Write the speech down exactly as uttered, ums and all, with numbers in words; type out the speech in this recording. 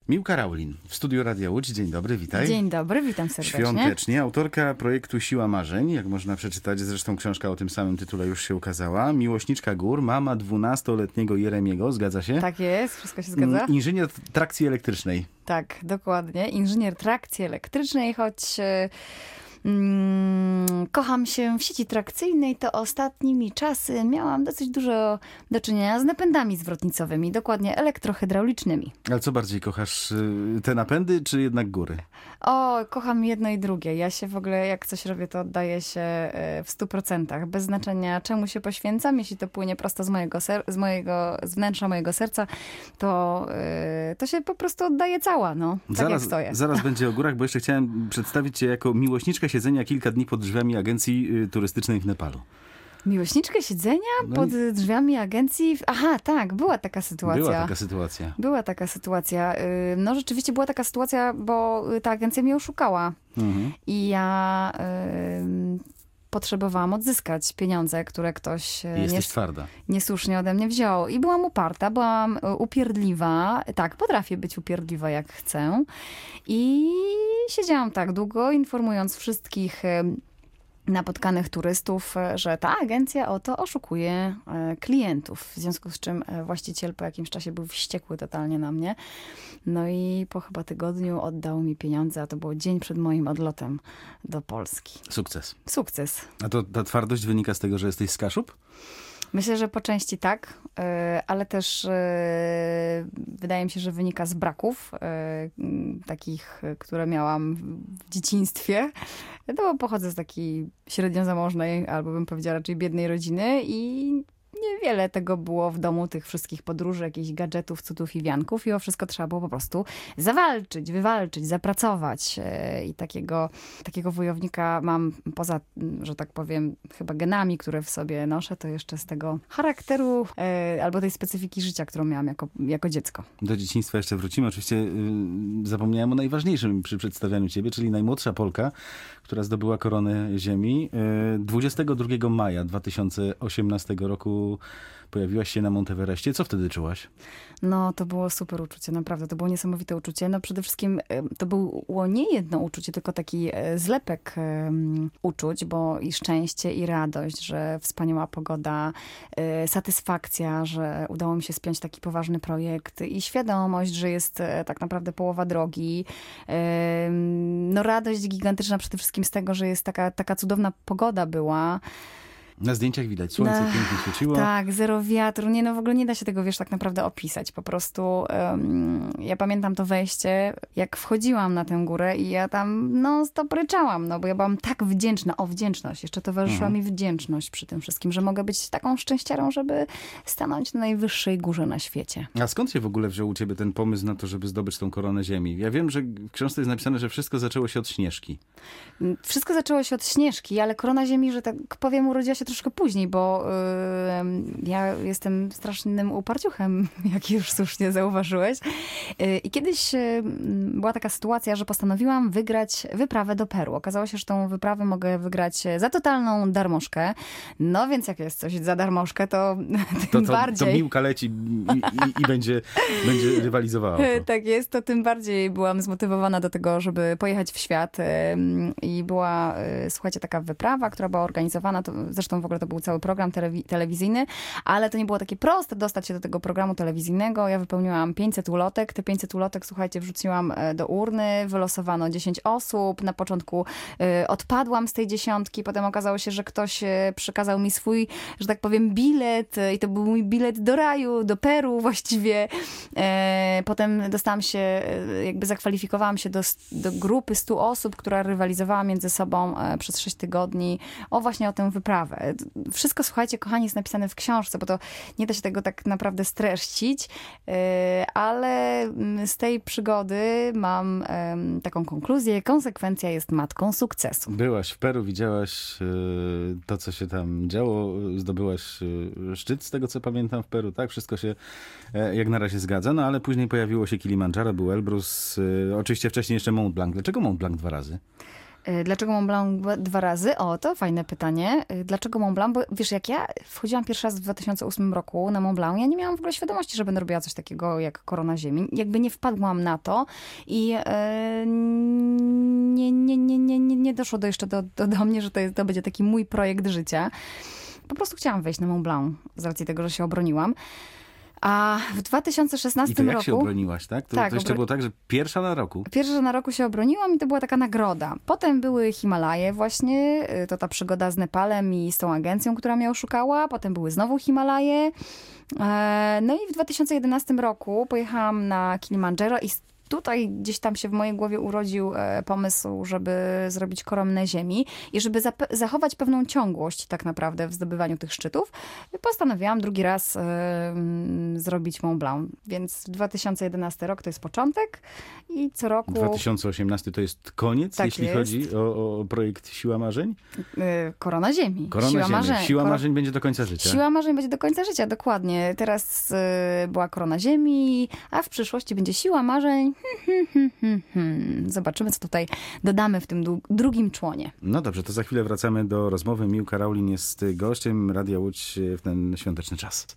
Miłka Raulin w studiu Radia Łódź. Dzień dobry, witaj. Dzień dobry, witam serdecznie. Świątecznie. Autorka projektu Siła Marzeń, jak można przeczytać, zresztą książka o tym samym tytule już się ukazała. Miłośniczka gór, mama dwunastoletniego Jeremiego, zgadza się? Tak jest, wszystko się zgadza. Inżynier trakcji elektrycznej. Tak, dokładnie. Inżynier trakcji elektrycznej, choć mm, kocham się w sieci trakcyjnej, to ostatnimi czasy miałam dosyć dużo do czynienia z napędami zwrotnicowymi, dokładnie elektrohydraulicznymi. Ale co bardziej kochasz, te napędy czy jednak góry? O, kocham jedno i drugie. Ja się w ogóle, jak coś robię, to oddaję się w stu procentach. Bez znaczenia, czemu się poświęcam. Jeśli to płynie prosto z mojego, ser- z mojego z wnętrza mojego serca, to, yy, to się po prostu oddaje cała, no. Tak zaraz, jak stoję. Zaraz będzie o górach, bo jeszcze chciałem przedstawić cię jako miłośniczkę siedzenia kilka dni pod drzwiami agencji turystycznej w Nepalu. Miłośniczkę siedzenia No pod i... drzwiami agencji? Aha, tak, była taka sytuacja. Była taka sytuacja. Była taka sytuacja. No rzeczywiście była taka sytuacja, bo ta agencja mnie oszukała. Mhm. I ja y, potrzebowałam odzyskać pieniądze, które ktoś Jesteś nie, twarda. niesłusznie ode mnie wziął. I byłam uparta, byłam upierdliwa. Tak, potrafię być upierdliwa jak chcę. I siedziałam tak długo, informując wszystkich napotkanych turystów, że ta agencja oto oszukuje klientów. W związku z czym właściciel po jakimś czasie był wściekły totalnie na mnie. No i po chyba tygodniu oddał mi pieniądze, a to było dzień przed moim odlotem do Polski. Sukces. Sukces. A to ta twardość wynika z tego, że jesteś z Kaszub? Myślę, że po części tak, ale też wydaje mi się, że wynika z braków takich, które miałam w dzieciństwie. No bo pochodzę z takiej średnio zamożnej, albo bym powiedziała raczej biednej rodziny i niewiele tego było w domu, tych wszystkich podróży, jakichś gadżetów, cudów i wianków i o wszystko trzeba było po prostu zawalczyć, wywalczyć, zapracować. I takiego, takiego wojownika mam poza, że tak powiem, chyba genami, które w sobie noszę, to jeszcze z tego charakteru e, albo tej specyfiki życia, którą miałam jako, jako dziecko. Do dzieciństwa jeszcze wrócimy. Oczywiście yy, zapomniałem o najważniejszym przy przedstawianiu ciebie, czyli najmłodsza Polka, która zdobyła koronę ziemi. Yy, dwudziestego drugiego maja dwa tysiące osiemnastego roku pojawiłaś się na Monteverestie. Co wtedy czułaś? No, to było super uczucie, naprawdę. To było niesamowite uczucie. No, przede wszystkim to było nie jedno uczucie, tylko taki zlepek um, uczuć, bo i szczęście, i radość, że wspaniała pogoda, y, satysfakcja, że udało mi się spiąć taki poważny projekt i świadomość, że jest y, tak naprawdę połowa drogi. Y, no, radość gigantyczna przede wszystkim z tego, że jest taka, taka cudowna pogoda była. Na zdjęciach widać, słońce no, pięknie świeciło. Tak, zero wiatru. Nie, no w ogóle nie da się tego, wiesz, tak naprawdę opisać. Po prostu um, ja pamiętam to wejście, jak wchodziłam na tę górę i ja tam no stop ryczałam, no bo ja byłam tak wdzięczna. O, wdzięczność. Jeszcze towarzyszyła mhm. mi wdzięczność przy tym wszystkim, że mogę być taką szczęściarą, żeby stanąć na najwyższej górze na świecie. A skąd się w ogóle wziął u ciebie ten pomysł na to, żeby zdobyć tą koronę ziemi? Ja wiem, że w książce jest napisane, że wszystko zaczęło się od Śnieżki. Wszystko zaczęło się od Śnieżki, ale korona ziemi, że tak powiem, urodziła się troszkę później, bo yy, ja jestem strasznym uparciuchem, jak już słusznie zauważyłeś. Yy, I kiedyś yy, była taka sytuacja, że postanowiłam wygrać wyprawę do Peru. Okazało się, że tą wyprawę mogę wygrać za totalną darmożkę. No więc jak jest coś za darmożkę, to tym to, to, bardziej... To Miłka leci i, i, i będzie, będzie rywalizowała. To. Tak jest, to tym bardziej byłam zmotywowana do tego, żeby pojechać w świat. Yy, I była, yy, słuchajcie, taka wyprawa, która była organizowana, to, zresztą w ogóle to był cały program telewi- telewizyjny, ale to nie było takie proste dostać się do tego programu telewizyjnego. Ja wypełniłam pięćset ulotek. Te pięćset ulotek, słuchajcie, wrzuciłam do urny, wylosowano dziesięć osób. Na początku y, odpadłam z tej dziesiątki, potem okazało się, że ktoś y, przekazał mi swój, że tak powiem, bilet y, i to był mój bilet do raju, do Peru właściwie. Y, potem dostałam się, y, jakby zakwalifikowałam się do, do grupy stu osób, która rywalizowała między sobą y, przez sześć tygodni o właśnie o tę wyprawę. Wszystko, słuchajcie, kochani, jest napisane w książce, bo to nie da się tego tak naprawdę streścić, ale z tej przygody mam taką konkluzję. Konsekwencja jest matką sukcesu. Byłaś w Peru, widziałaś to, co się tam działo, zdobyłaś szczyt, z tego co pamiętam, w Peru, tak? Wszystko się jak na razie zgadza, no ale później pojawiło się Kilimandżaro, był Elbrus, oczywiście wcześniej jeszcze Mont Blanc. Dlaczego Mont Blanc dwa razy? Y, Dlaczego Mont Blanc dwa- dwa razy? O, to fajne pytanie. Y, Dlaczego Mont Blanc? Bo wiesz, jak ja wchodziłam pierwszy raz w dwa tysiące ósmym roku na Mont Blanc, ja nie miałam w ogóle świadomości, że będę robiła coś takiego jak Korona Ziemi. Jakby nie wpadłam na to i y, nie, nie, nie, nie, nie, nie doszło do jeszcze do, do, do mnie, że to, jest, to będzie taki mój projekt życia. Po prostu chciałam wejść na Mont Blanc z racji tego, że się obroniłam. A w dwa tysiące I to szesnastym jak roku... się obroniłaś, tak? To, Tak, to jeszcze obro- było tak, że pierwsza na roku. Pierwsze na roku się obroniłam i to była taka nagroda. Potem były Himalaje właśnie, y, to ta przygoda z Nepalem i z tą agencją, która mnie oszukała. Potem były znowu Himalaje. E, No i w dwa tysiące jedenastym roku pojechałam na Kilimandżaro i s- tutaj gdzieś tam się w mojej głowie urodził e, pomysł, żeby zrobić koronę ziemi i żeby zape- zachować pewną ciągłość tak naprawdę w zdobywaniu tych szczytów. Postanowiłam drugi raz e, mm, zrobić Mont Blanc. Więc dwa tysiące jedenasty rok to jest początek i co roku dwa tysiące osiemnasty to jest koniec, Tak jeśli jest. chodzi o, o projekt Siła Marzeń? e, Korona Ziemi. Korona Siła Ziemi. marzeń. Siła Koro- Marzeń będzie do końca życia. Siła marzeń będzie do końca życia, dokładnie. Teraz e, była Korona Ziemi, a w przyszłości będzie Siła marzeń. Hmm, hmm, hmm, hmm. Zobaczymy, co tutaj dodamy w tym du- drugim członie. No dobrze, to za chwilę wracamy do rozmowy. Miłka Raulin jest gościem Radia Łódź w ten świąteczny czas.